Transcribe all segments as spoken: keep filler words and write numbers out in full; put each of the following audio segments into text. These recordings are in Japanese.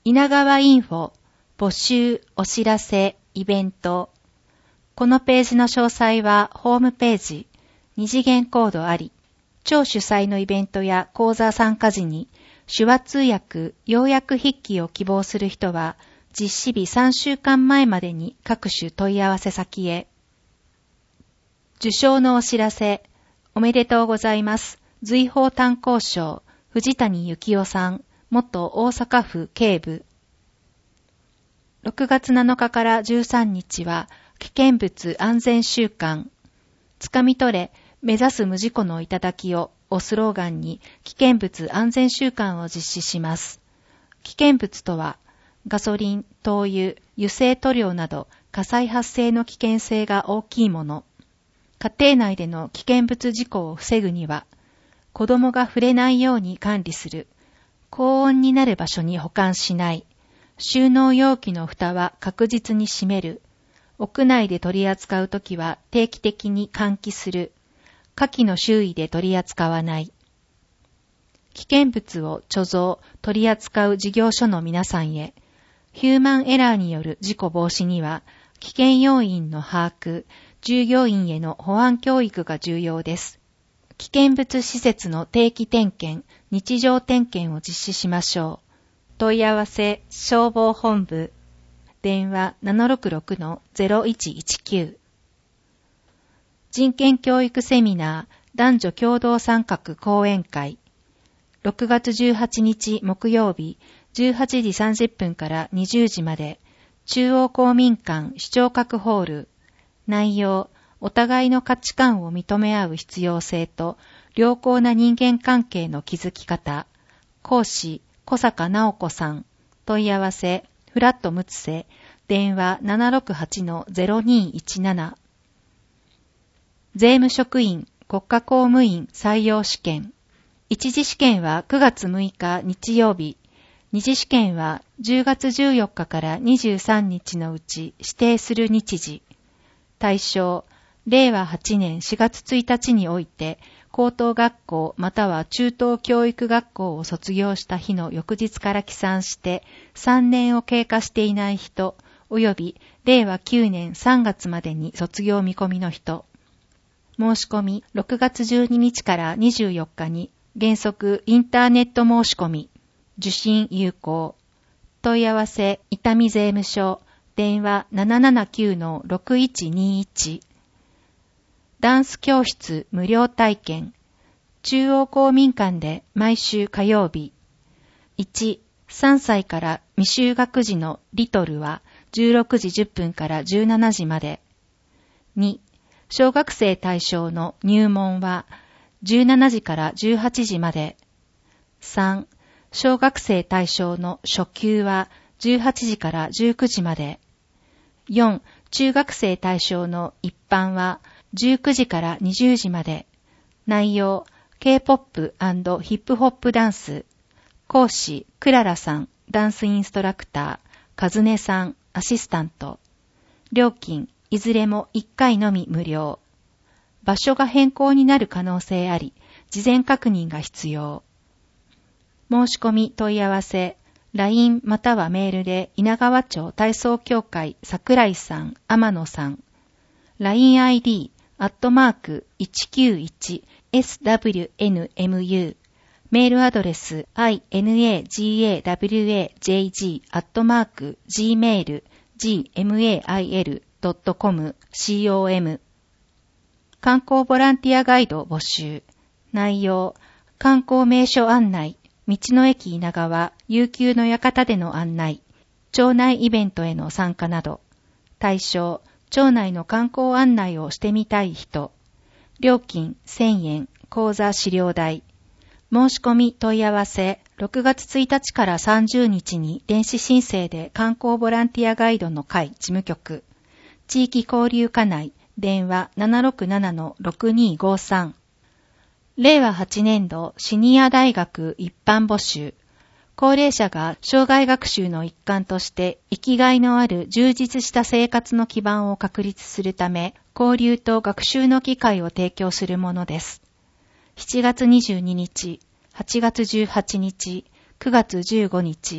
稲川インフォ、募集、お知らせ、イベント。このページの詳細はホームページ、二次元コードあり、超主催のイベントや講座参加時に手話通訳、要約筆記を希望する人は、実施日さんしゅうかんまえまでに各種問い合わせ先へ。受賞のお知らせ、おめでとうございます。随宝炭鉱賞、藤谷幸夫さん、元大阪府警部。ろくがつなのかからじゅうさんにちは、危険物安全週間。つかみ取れ、目指す無事故の頂ををスローガンに危険物安全週間を実施します。危険物とは、ガソリン、灯油、油性塗料など火災発生の危険性が大きいもの。家庭内での危険物事故を防ぐには、子供が触れないように管理する。高温になる場所に保管しない。収納容器の蓋は確実に閉める。屋内で取り扱うときは定期的に換気する。火器の周囲で取り扱わない。危険物を貯蔵、取り扱う事業所の皆さんへ、ヒューマンエラーによる事故防止には、危険要因の把握、従業員への保安教育が重要です。危険物施設の定期点検、日常点検を実施しましょう。問い合わせ、消防本部。電話 ななろくろくのゼロいちいちきゅう。人権教育セミナー、男女共同参画講演会。ろくがつじゅうはちにち木曜日、じゅうはちじさんじゅっぷんからにじゅうじまで、中央公民館視聴覚ホール。内容、お互いの価値観を認め合う必要性と、良好な人間関係の築き方。講師、小坂直子さん。問い合わせ、フラットムツセ。電話 ななろくはちのゼロにいちなな。税務職員、国家公務員採用試験。一次試験はくがつむいか日曜日。二次試験はじゅうがつじゅうよっかからにじゅうさんにちのうち指定する日時。対象、れいわはちねんしがつついたちにおいて、高等学校または中等教育学校を卒業した日の翌日から起算してさんねんを経過していない人、及びれいわきゅうねんさんがつまでに卒業見込みの人。申し込みろくがつじゅうににちからにじゅうよっかに原則インターネット申し込み。受信有効。問い合わせ伊丹税務署。電話 ななななきゅうのろくいちにいち。ダンス教室無料体験。中央公民館で毎週火曜日。いち、さんさいから未就学児のリトルはじゅうろくじじゅっぷんからじゅうしちじまで。に、小学生対象の入門はじゅうしちじからじゅうはちじまで。さん、小学生対象の初級はじゅうはちじからじゅうくじまで。よん、中学生対象の一般はじゅうくじからにじゅうじまで。内容、K-ポップ&ヒップホップダンス。講師、クララさん、ダンスインストラクター、カズネさん、アシスタント。料金、いずれもいっかいのみ無料。場所が変更になる可能性あり、事前確認が必要。申し込み問い合わせ、ライン またはメールで稲川町体操協会桜井さん、天野さん。ライン アイディー、アットマーク いちきゅういちエスダブリューエヌエムユー。メールアドレス イナガワジェー アットマーク ジーメール ジーエムエーアイエル ドットコム コム。観光ボランティアガイド募集。内容、観光名所案内。道の駅稲川、悠久の館での案内、町内イベントへの参加など、対象、町内の観光案内をしてみたい人、料金せんえん、講座資料代、申し込み問い合わせ、ろくがつついたちからさんじゅうにちに電子申請で観光ボランティアガイドの会事務局、地域交流課内、電話 ななろくななのろくにごさん。れいわはちねんどシニア大学一般募集。高齢者が生涯学習の一環として生きがいのある充実した生活の基盤を確立するため、交流と学習の機会を提供するものです。しちがつにじゅうににち、はちがつじゅうはちにち、くがつじゅうごにち、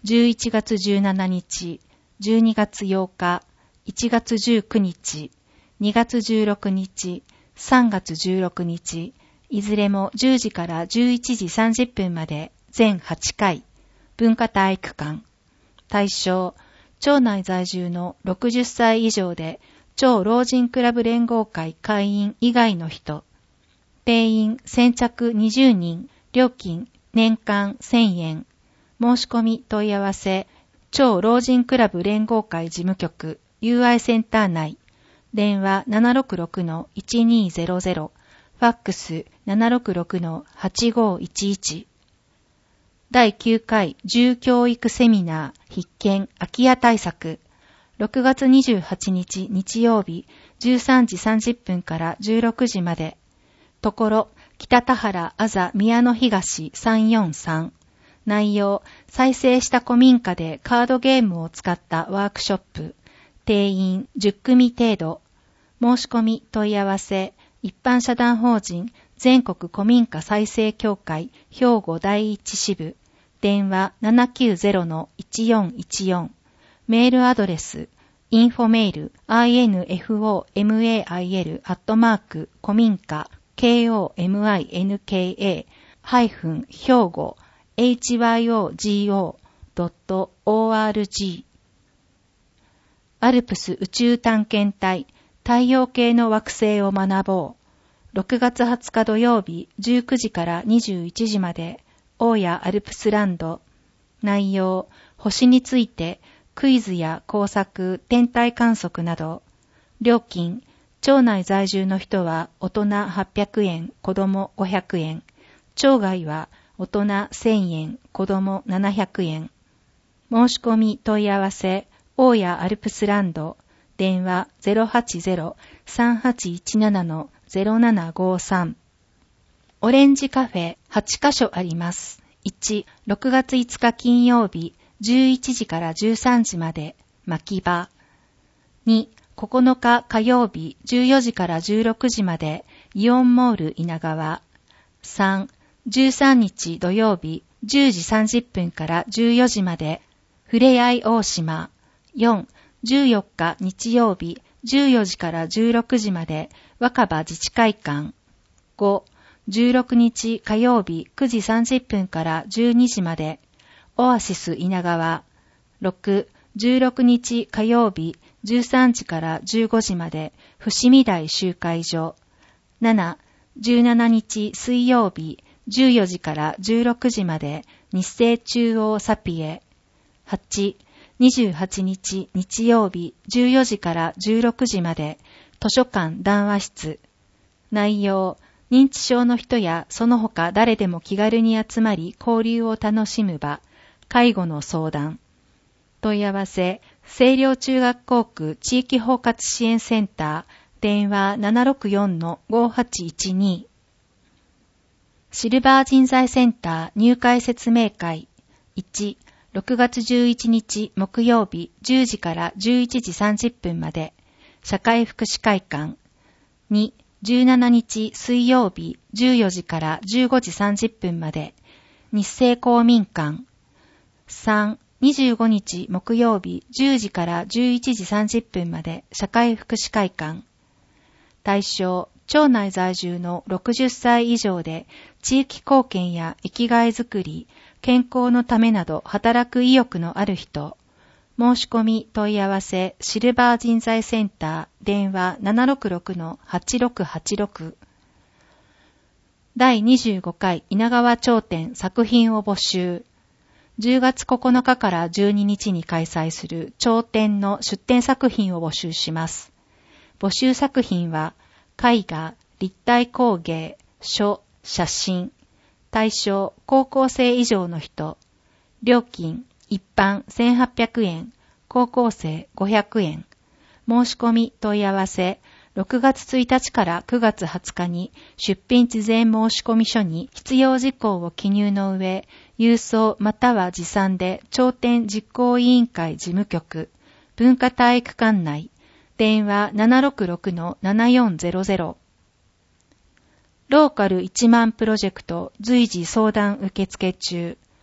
じゅういちがつじゅうしちにち、じゅうにがつようか、いちがつじゅうくにち、にがつじゅうろくにち、さんがつじゅうろくにち、いずれもじゅうじからじゅういちじさんじゅっぷんまで全はちかい、文化体育館。対象、町内在住のろくじゅっさい以上で、町老人クラブ連合会会員以外の人。定員先着にじゅうにん、料金年間せんえん。申し込み問い合わせ、町老人クラブ連合会事務局、友愛センター内。電話 ななろくろくのいちにーぜろぜろ、ファックス ななろくろくのはちごいちいち。だいきゅうかい住教育セミナー必見空き家対策。ろくがつにじゅうはちにち日曜日じゅうさんじさんじゅっぷんからじゅうろくじまで。ところ、北田原あざ宮の東さんよんさん。内容、再生した古民家でカードゲームを使ったワークショップ。定員じゅっくみ程度。申し込み問い合わせ、一般社団法人全国古民家再生協会兵庫第一支部。電話 ななきゅうぜろのいちよんいちよん。メールアドレス、インフォメール、info-mail アットマーク、古民家、kominka、ハイフン、兵庫、hyogo.org。アルプス宇宙探検隊、太陽系の惑星を学ぼう。ろくがつはつか土曜日じゅうくじからにじゅういちじまで、大谷アルプスランド。内容、星について、クイズや工作、天体観測など。料金、町内在住の人は大人はっぴゃくえん、子供ごひゃくえん。町外は大人せんえん、子供ななひゃくえん。申し込み問い合わせ、大谷アルプスランド。電話 ゼロはちゼロ さんはちいちななのゼロななごさん。オレンジカフェはちかしょあります。いち、ろくがついつか金曜日じゅういちじからじゅうさんじまで巻き場。に、ここのか火曜日じゅうよじからじゅうろくじまでイオンモール稲川。さん、じゅうさんにち土曜日じゅうじさんじゅっぷんからじゅうよじまでふれあい大島。よん、じゅうよっか日曜日じゅうよじからじゅうろくじまで若葉自治会館。ご、じゅうろくにち火曜日くじさんじゅっぷんからじゅうにじまでオアシス稲川。ろく、じゅうろくにち火曜日じゅうさんじからじゅうごじまで伏見台集会所。なな、じゅうしちにち水曜日じゅうよじからじゅうろくじまで日生中央サピエ。はち、にじゅうはちにち日曜日じゅうよじからじゅうろくじまで図書館談話室。内容、認知症の人やその他誰でも気軽に集まり交流を楽しむ場、介護の相談。問い合わせ、清涼中学校区地域包括支援センター、電話 ななろくよんのごはちいちに。シルバー人材センター入会説明会。いち、ろくがつじゅういちにち木曜日じゅうじからじゅういちじさんじゅっぷんまで社会福祉会館。に、じゅうしちにち水曜日じゅうよじからじゅうごじさんじゅっぷんまで日生公民館。さん、にじゅうごにち木曜日じゅうじからじゅういちじさんじゅっぷんまで社会福祉会館。対象、町内在住のろくじゅっさい以上で地域貢献や生きがいづくり、健康のためなど働く意欲のある人。申し込み問い合わせ、シルバー人材センター、電話 ななろくろくのはちろくはちろく。だいにじゅうごかい稲川町展作品を募集。じゅうがつここのかからじゅうににちに開催する町展の出展作品を募集します。募集作品は、絵画、立体工芸、書、写真。対象、高校生以上の人。料金、一般せんはっぴゃくえん、高校生ごひゃくえん。申し込み問い合わせ、ろくがつついたちからくがつはつかに出品事前申込書に必要事項を記入の上、郵送または持参で町展実行委員会事務局、文化体育館内、電話 ななろくろくのななよんぜろぜろ。ローカルいちまんプロジェクト随時相談受付中。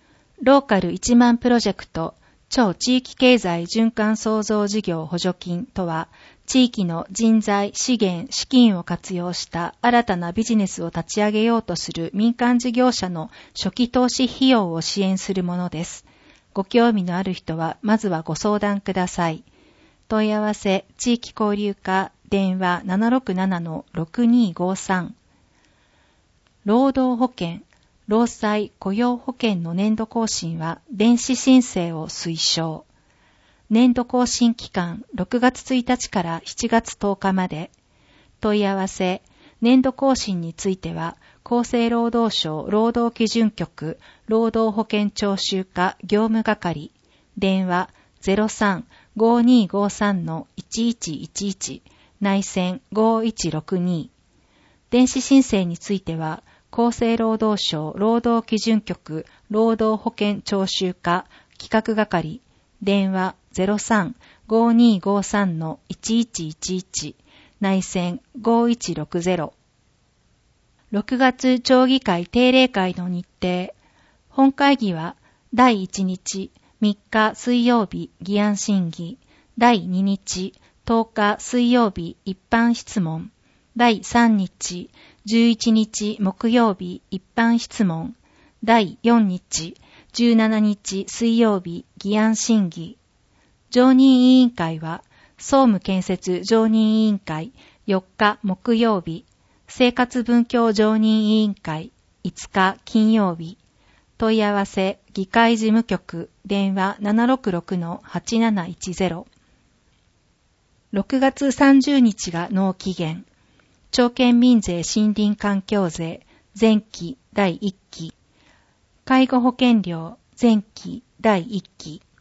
ローカルいちまんプロジェクト超地域経済循環創造事業補助金とは、地域の人材、資源、資金を活用した新たなビジネスを立ち上げようとする民間事業者の初期投資費用を支援するものです。ご興味のある人はまずはご相談ください。問い合わせ、地域交流課、電話 ななろくななのろくにーごさん。労働保険、労災雇用保険の年度更新は電子申請を推奨。年度更新期間ろくがつついたちからしちがつとおかまで。問い合わせ、年度更新については厚生労働省労働基準局労働保険徴収課業務係、電話 ゼロさん ごーにーごーさん のいちいちいちいち、内線ごーいちろくに。電子申請については厚生労働省労働基準局労働保険徴収課企画係、電話 ゼロさん ごーにーごーさん のいちいちいちいち、内線ごーいちろくゼロ。ろくがつ町議会定例会の日程。本会議はだいいちにちみっか水曜日議案審議、だいににちとおか水曜日一般質問、だいさんにちじゅういちにち木曜日一般質問、だいよんにちじゅうしちにち水曜日議案審議。常任委員会は総務建設常任委員会よっか木曜日、生活文教常任委員会いつか金曜日。問い合わせ議会事務局電話 ななろくろくのはちなないちゼロ。ろくがつさんじゅうにちが納期限。町県民税森林環境税前期だいいっき。介護保険料前期だいいっき。